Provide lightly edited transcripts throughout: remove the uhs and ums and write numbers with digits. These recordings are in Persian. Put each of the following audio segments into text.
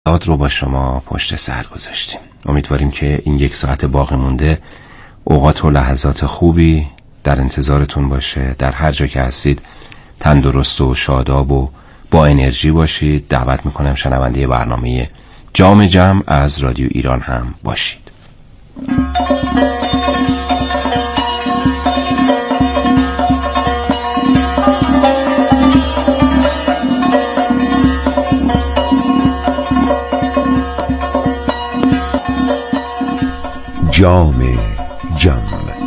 رو با شما پشت سر گذاشتیم. امیدواریم که این 1 ساعت باقی مونده اوقات و لحظات خوبی در انتظارتون باشه. در هر جا که هستید تندرست و شاداب و با انرژی باشید. دعوت میکنم شنونده برنامه جام جم از رادیو ایران هم باشید. جام جم.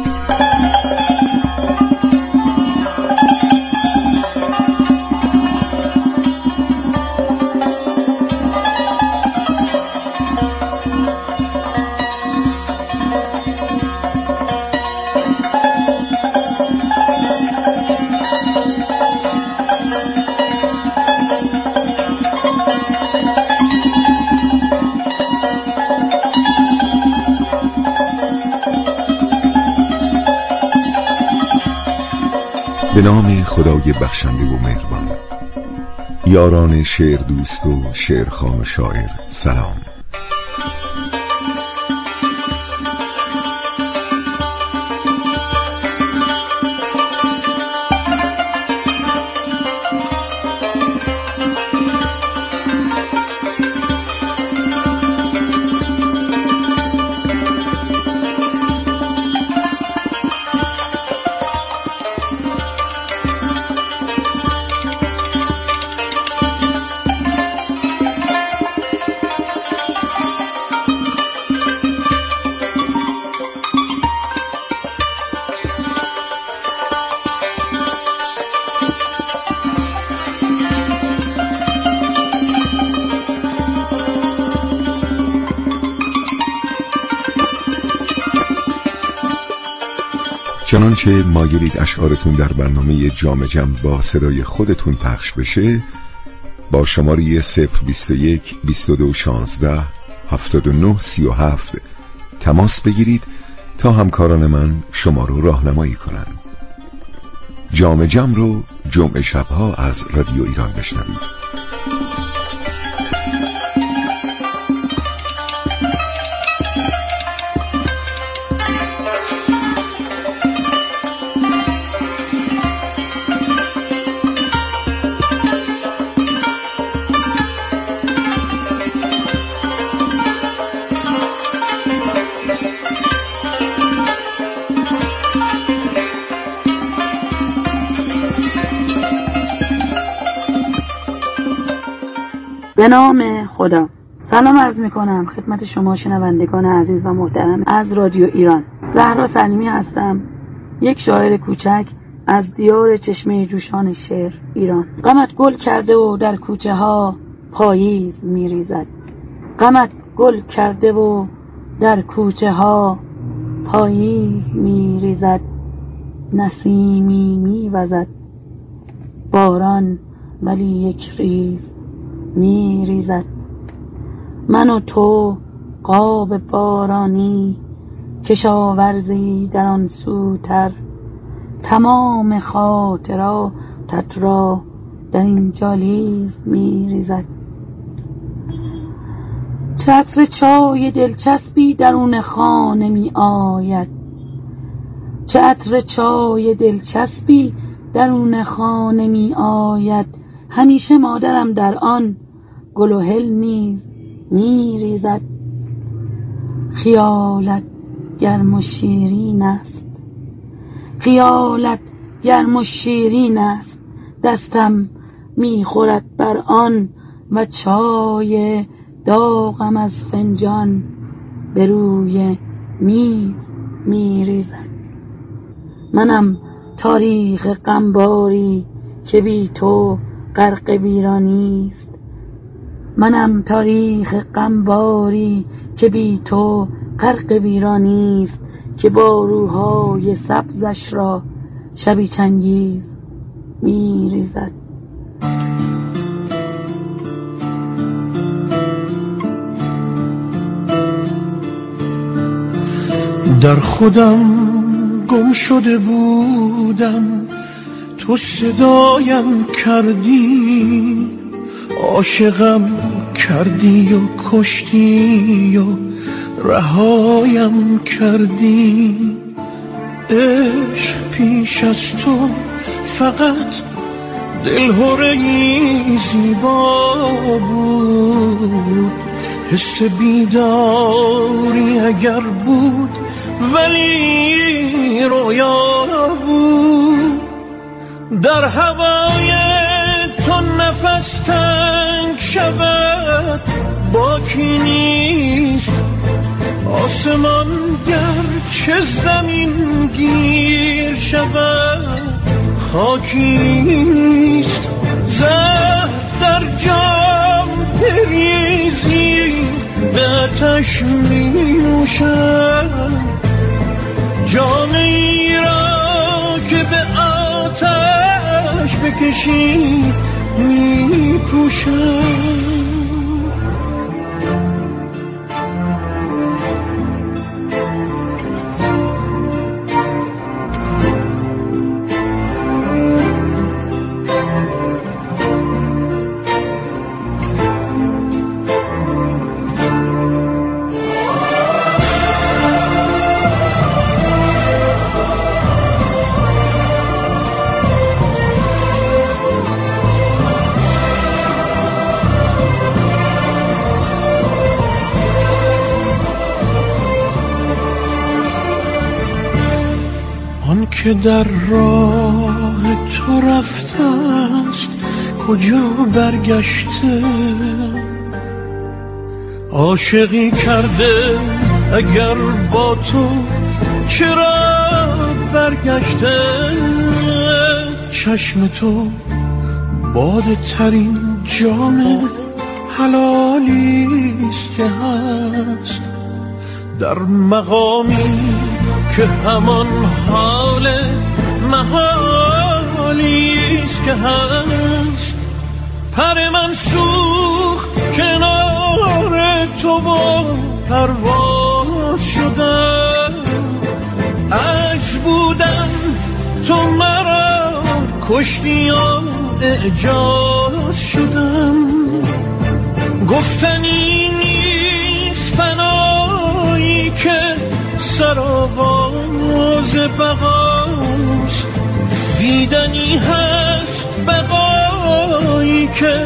به نام خدای بخشنده و مهربان. یاران شعر دوست و شعرخوان و شاعر سلام. چنانچه مایلید اشعارتون در برنامه جام جم با صدای خودتون پخش بشه، با شماره 021 22 16 79 37 تماس بگیرید تا همکاران من شما رو راهنمایی کنن. جام جم رو جمعه شبها از رادیو ایران بشنوید. به نام خدا. سلام عرض میکنم خدمت شما شنوندگان عزیز و محترم از رادیو ایران. زهرا سلیمی هستم، یک شاعر کوچک از دیار چشمه جوشان شعر ایران. غمت گل کرده و در کوچه ها پاییز میریزد. غمت گل کرده و در کوچه ها پاییز میریزد. نسیمی میوزد باران ولی یک ریز میریزد. من و تو قاب بارانی، کشاورزی در آن سوتر. تمام خاطراتت را در این جالیز میریزد. چه عطر چای دلچسبی درون خانه می آید. چه عطر چای دلچسبی درون خانه می آید. همیشه مادرم در آن گل و هل نیز می ریزد. خیالت گرم و شیرین است، خیالت گرم و شیرین است. دستم می خورد بر آن و چای داغم از فنجان به روی میز می ریزد. منم تاریخ غمباری که بی تو غرق ویرانی است. منم تاریخ غمباری که بی تو غرق ویرانی است. که با روحای سبزش را شبی چنگیز می ریزد. در خودم گم شده بودم، تو صدایم کردی. عاشقم کردی و کشتی و رهایم کردی. عشق پیش از تو فقط دلهره‌ای زیبا بود، حس بیداری اگر بود ولی رویا بود. در هوای تو نفس تنگ شود باکی نیست، آسمان گرچه زمین گیر شود خاکیست. زهر در جام بریزی به آتش می نوشم، جام ای را که به آتش بکشی می پوشم. آن که در راه تو رفته است کجا برگشته، عاشقی کرده اگر با تو چرا برگشته. چشم تو باده ترین جام حلالیست که هست، در مقامی که همان حال محالیست که هست. پر من سوخت کنار تو و پرواز شدم، عجز بودم تو مرا کشتی و اعجاز شدم. گفتنی نیست فنایی که سرآغاز بقاست، دیدنی هست بقایی که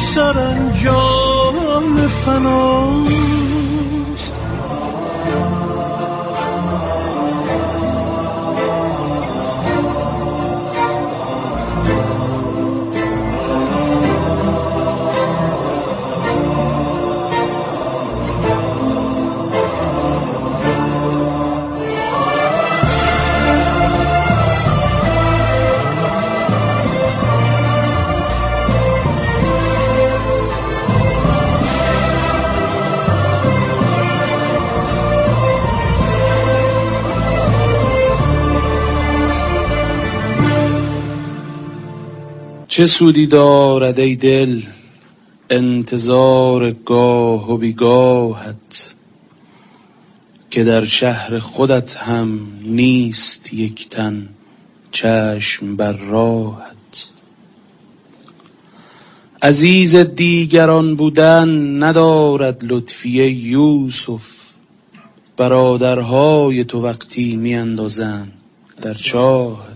سرانجام فناست. چه سودی دارد ای دل انتظار گاه و بیگاهت، که در شهر خودت هم نیست یک تن چشم بر راهت. عزیز دیگران بودن ندارد لطفی یوسف، برادرهای تو وقتی می اندازند در چاهت.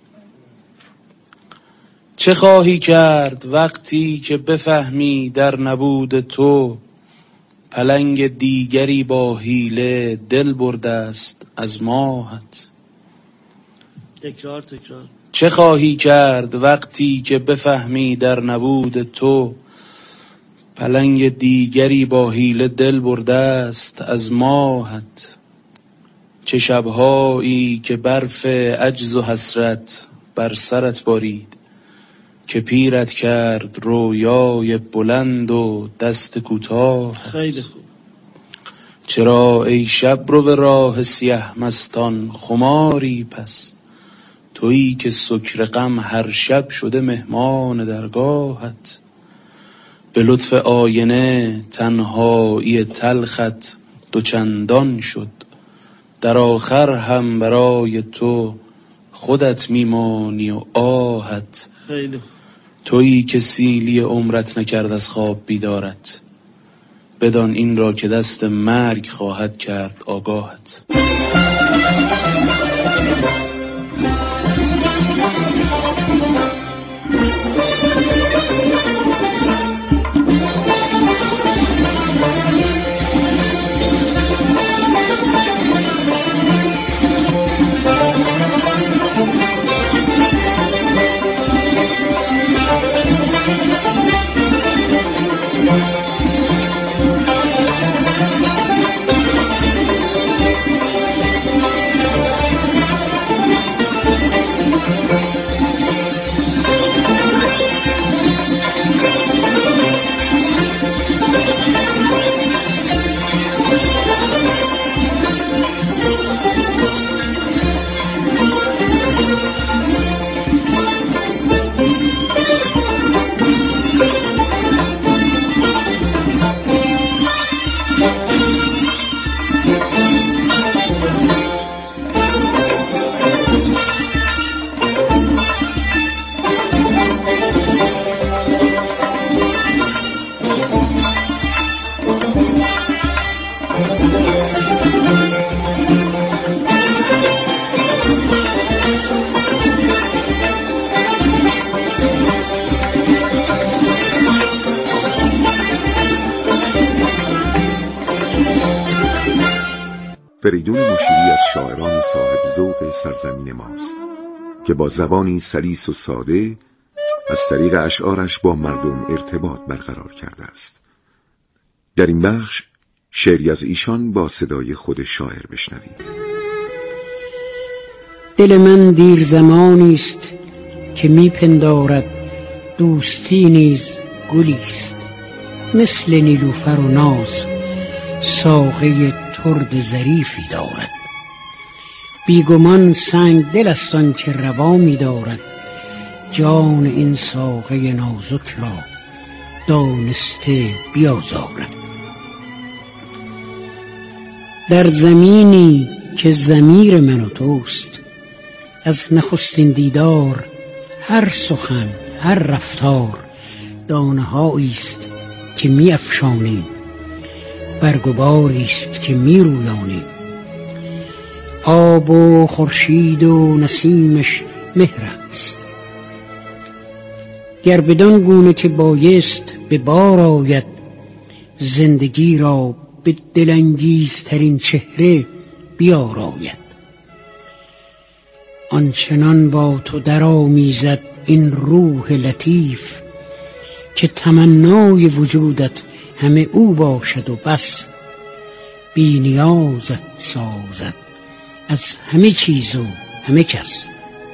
چه خواهی کرد وقتی که بفهمی در نبود تو پلنگ دیگری با حیله دل برده است از ماهت. تکرار چه خواهی کرد وقتی که بفهمی در نبود تو پلنگ دیگری با حیله دل برده است از ماهت. چه شبهایی که برف عجز و حسرت بر سرت بارید، که پیرت کرد رویای بلند و دست کوتاه. خیلی خوب. چرا ای شب رو راه سیه مستان خماری پس، تویی که سکر غم هر شب شده مهمان درگاهت. به لطف آینه تنهایی تلخت دوچندان شد، در آخر هم برای تو خودت میمانی و آهت. خیلی خوب. تویی که سیلی عمرت نکرد از خواب بیدارت، بدان این را که دست مرگ خواهد کرد آگاهت. فریدون مشیری از شاعران صاحب ذوق سرزمین ماست که با زبانی سلیس و ساده از طریق اشعارش با مردم ارتباط برقرار کرده است. در این بخش شعری از ایشان با صدای خود شاعر بشنوید. دل من دیر زمانی است که می پندارد دوستی نیز گلیست، مثل نیلوفر و ناز ساقه ترد ظریفی دارد. بیگمان سنگ دل است آن که روا می دارد جان این ساقه نازک را دانسته بیازارد. در زمینی که ضمیر من و توست، از نخستین دیدار هر سخن هر رفتار دانه‌هایی است که می افشانیم، برگ و باری است که می رویانیم. آب و خورشید و نسیمش مهر است، گر بدان گونه که بایست به بار آید زندگی را به دلانگیزترین چهره بیاراید. آنچنان با تو درآمیزد این روح لطیف که تمنای وجودت همه او باشد و بس. بی نیازت سازد از همه چیز و همه کس.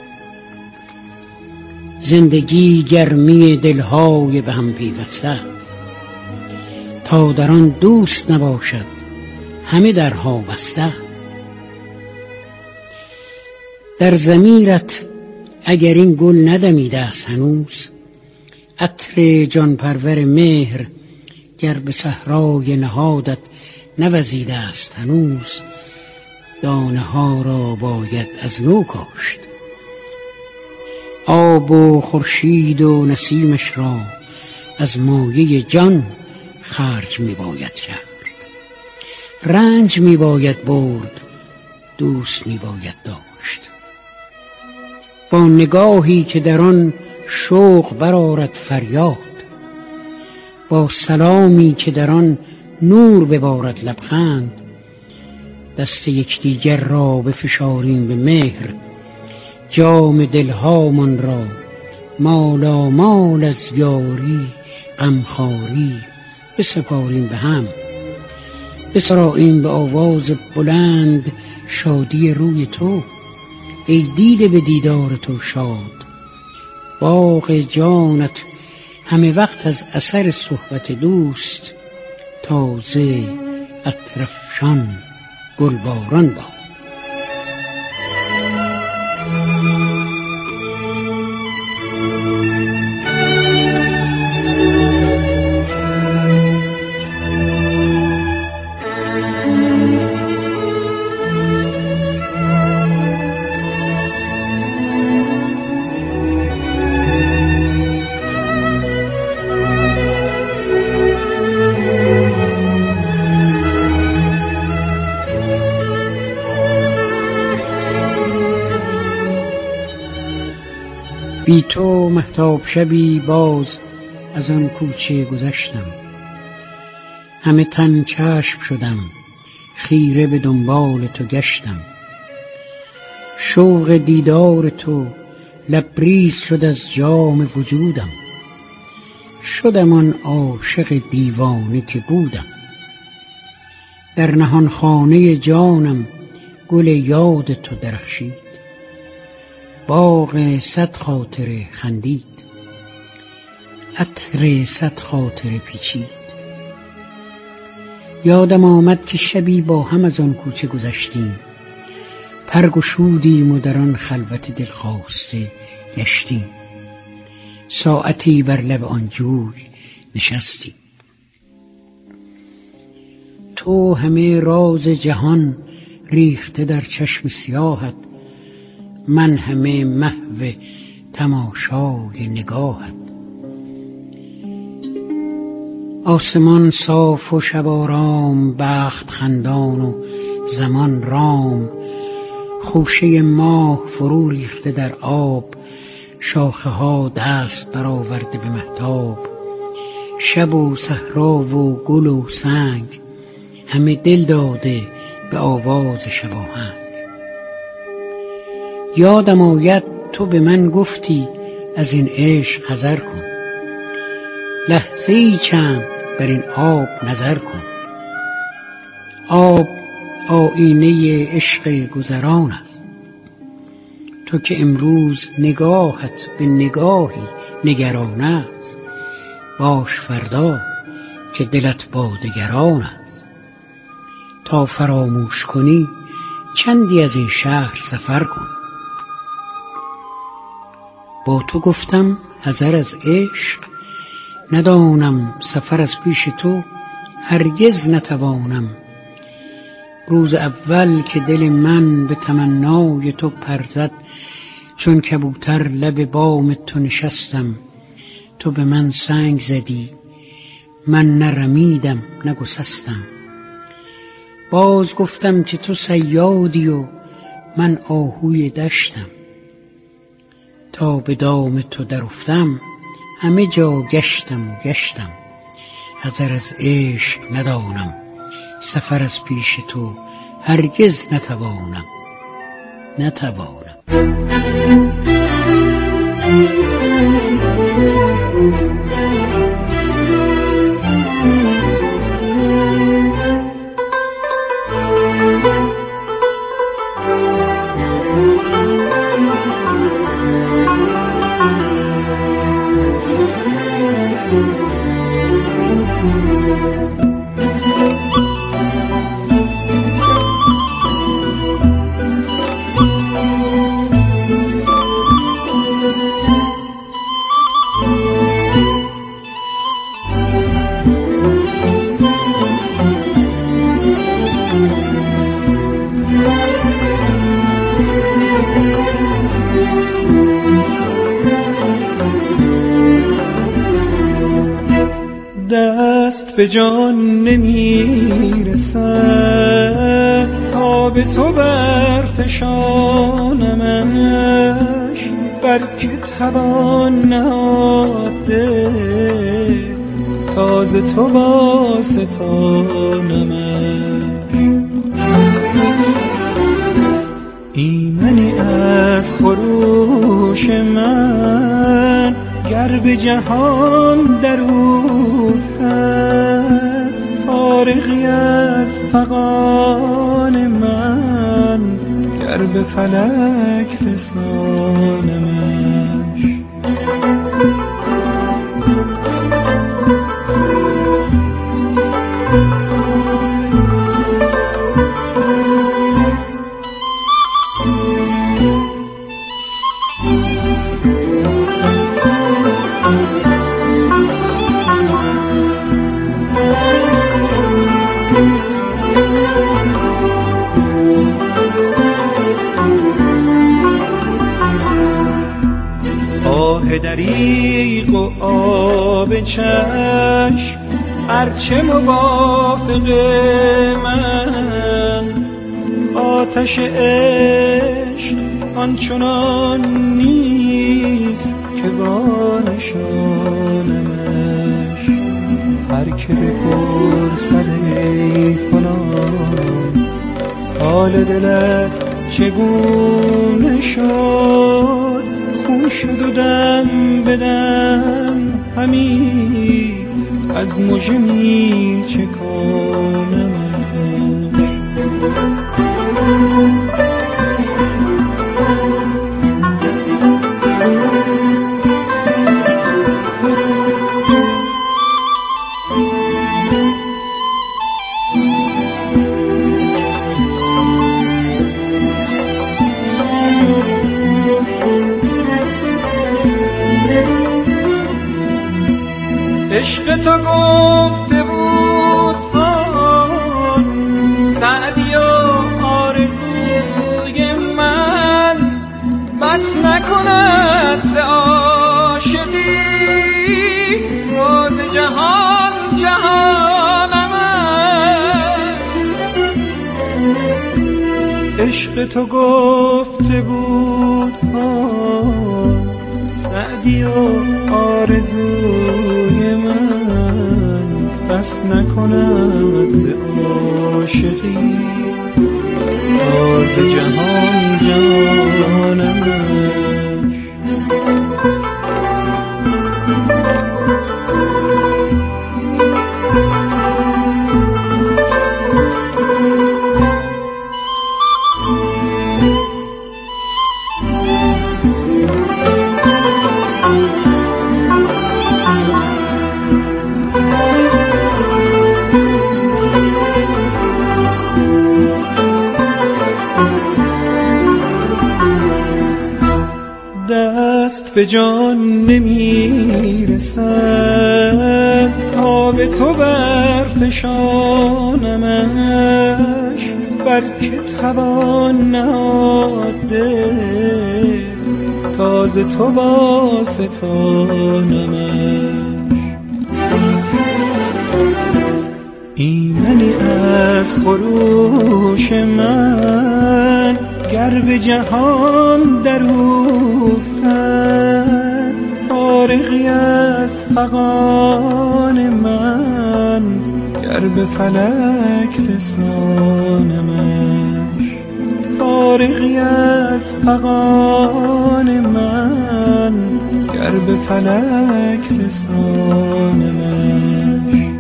زندگی گرمی دلهای به هم پیوسته است، تا در آن دوست نباشد همه درها بسته. در ضمیرت اگر این گل ندمیده است هنوز، عطر جان پرور مهر گر به صحرای نهادت نوزیده است هنوز، دانه ها را باید از نو کاشت. آب و خورشید و نسیمش را از مایه جان خرج می باید کرد. رنج می باید برد، دوست می باید داشت. با نگاهی که در آن شوق برآرد فریاد، با سلامی که در آن نور ببارد لبخند، دست یکدیگر را بفشاریم به مهر، جام دلهامان را مالا مال از یاری غمخواری بسپاریم به هم. بسراییم به آواز بلند شادی روی تو، ای دیده به دیدار تو شاد. باغ جانت همه وقت از اثر صحبت دوست، تازه عطرافشان گلباران باد. بی تو مهتاب شبی باز از آن کوچه گذشتم، همه تن چشم شدم خیره به دنبال تو گشتم. شوق دیدار تو لبریز شد از جام وجودم، شدم آن عاشق دیوانه که بودم. در نهان خانه جانم گل یاد تو درخشید، باغ صد خاطره خندید، عطر صد خاطره پیچید. یادم آمد که شبی با هم از آن کوچه گذشتیم، پرگشودیم و در آن خلوت دلخواسته گشتیم. ساعتی بر لب آن جوی نشستیم، تو همه راز جهان ریخته در چشم سیاهت، من همه محو تماشای نگاهت. آسمان صاف و شب آرام، بخت خندان و زمان رام. خوشه ماه فرو ریخته در آب، شاخه ها دست برآورده به مهتاب. شب و صحرا و گل و سنگ، همه دل داده به آواز شباهنگ. یادم آید تو به من گفتی از این عشق حذر کن، لحظه‌ای چند بر این آب نظر کن. آب آیینه عشق گذران است، تو که امروز نگاهت به نگاهی نگران است، باش فردا که دلت با دگران است. تا فراموش کنی چندی از این شهر سفر کن. با تو گفتم حذر از عشق، ندانم سفر از پیش تو هرگز نتوانم. روز اول که دل من به تمنای تو پر زد، چون کبوتر لب بام تو نشستم. تو به من سنگ زدی، من نه رمیدم نه گسستم. باز گفتم که تو صیادی و من آهوی دشتم. تا به دام تو در افتم، همه جا گشتم و گشتم. حذر از عشق ندانم، سفر از پیش تو هرگز نتوانم. دست به جان نمیرسد تا به تو برفشانمش، بلکه توان نهاده تازه تو واسطانمش. ایمنی از خروش من گر به جهان در افتد، فارغی از فغان من گر به فلک رسانمش. دریغ و آب چشم هرچه موافق من، آتش عشق آنچنان نیست با نشانمش. هر که بپرسد ای فلان حال دلت چگونه شد، خون شد و دم بدم همی از مژه می چکانمش. عشق تو گفته بود سعدی و آرزوی من، بس نکند ز عاشقی راز جهان جهانم. عشق تو گفته بود سعدی و آرزوی من، بس نکند ز عاشقی راز جهان جانمش. دست به جان نمیرسد تا به تو برفشانمش، بلکه توان نهاده تازه تو با ستانمش. ایمنی از خروش من گر به جهان در افتد، فارغی از فغان من گر به فلک رسانمش. فارغی از فغان من گر به فلک رسانمش.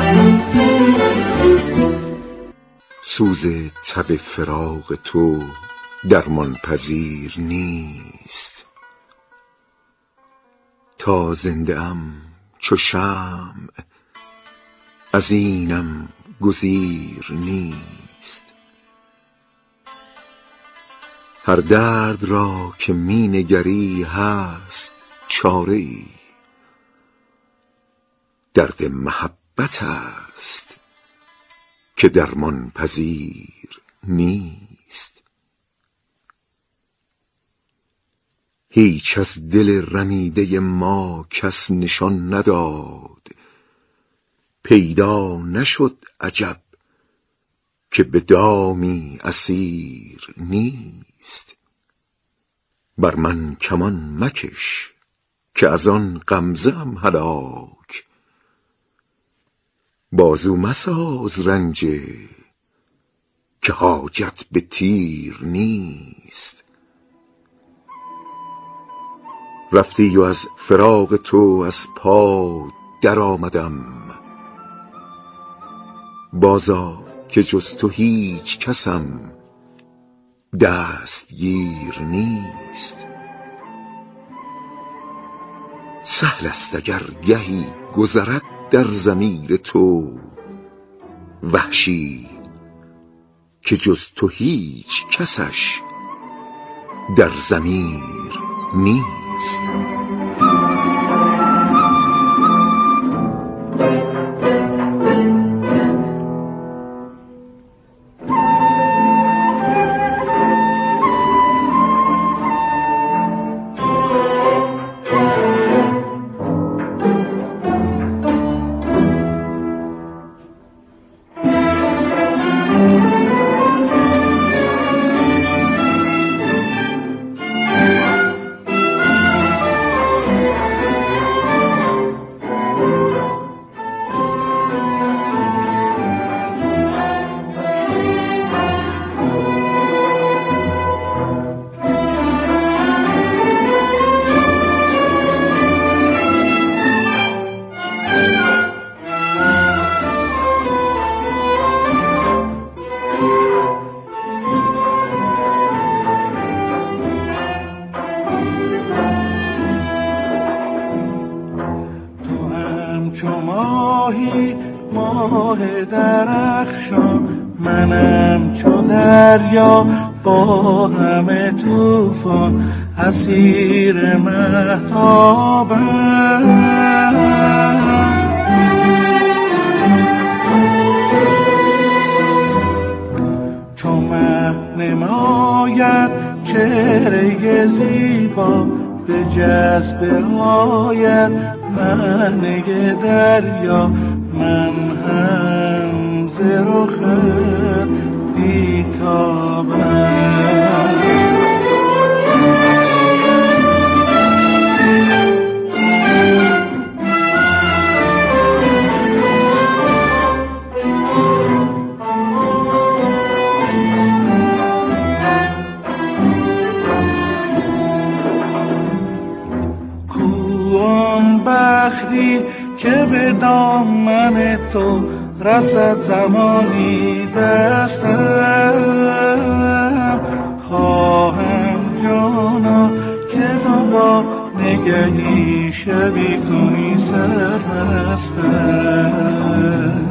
سوز تب فراق تو درمان پذیر نیست، تا زنده ام چو شمع از اینم گزیر نیست. هر درد را که می نگری هست چاره ای، درد محبت است که درمان پذیر نیست. هیچ از دل رمیده ما کس نشان نداد، پیدا نشد عجب که به دامی اسیر نیست. بر من کمان مکش که از آن غمزه‌ام هلاک، بازو مساز رنجه که حاجت به تیر نیست. رفتی و از فراق تو از پا در آمدم، بازا که جز تو هیچ کسم دستگیر نیست. سهل است اگر گهی گذرد در ضمیر تو وحشی که جز تو هیچ کسش در ضمیر نیست. درخشان، منم چو دریا با همه طوفان، اسیر مهتابم. چو مه نماید چهره زیبا، به جذبه آید پهنه دریا، من هم ز رخ بیتابم. بختی که به دامن تو رسد زمانی دستم، خواهم جانا که تو با نگهی شبی کنی سرمستم.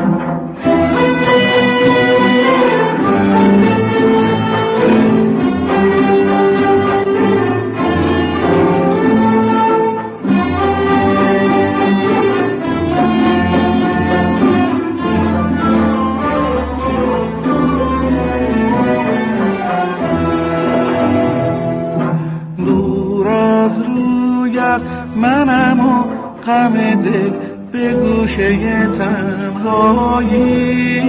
منم و غم دل به گوشه تنهایی،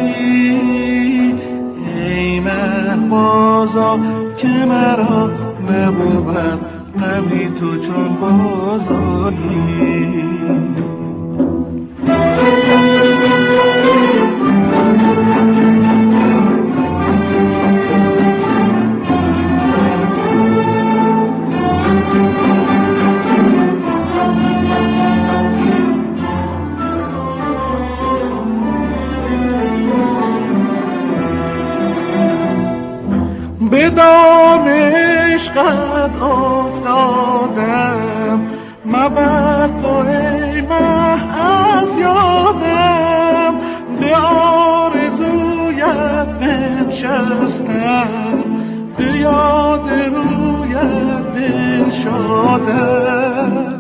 ای مهبازا که مرا نبود غمی تو چون بازایی. به دام عشقت افتادم، مبر تو ای مه از یادم، به آرزویت بنشستم، به یاد رویت دل شدم.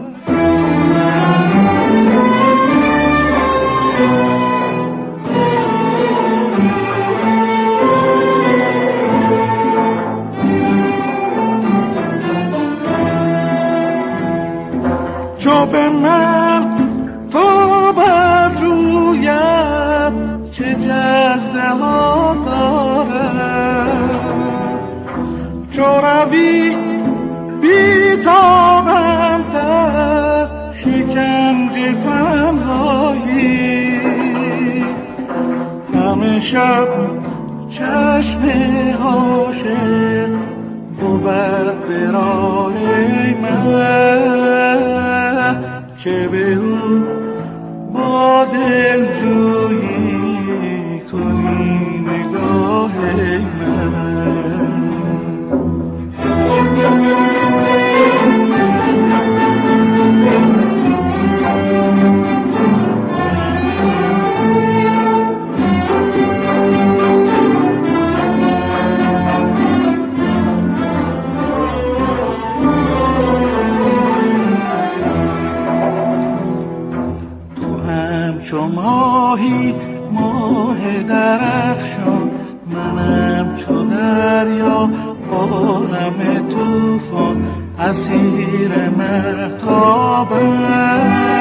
چو به من تو بد رویت چه جذبه ها دارد، چو روی بیتابم در شکنج تنهایی، همه شب چشم عاشق بود به راه من، که به او با دلجویی کنی نگاه من. چو ماهی ماه درخشان، منم چو دریا با همه طوفان، اسیر مهتابم.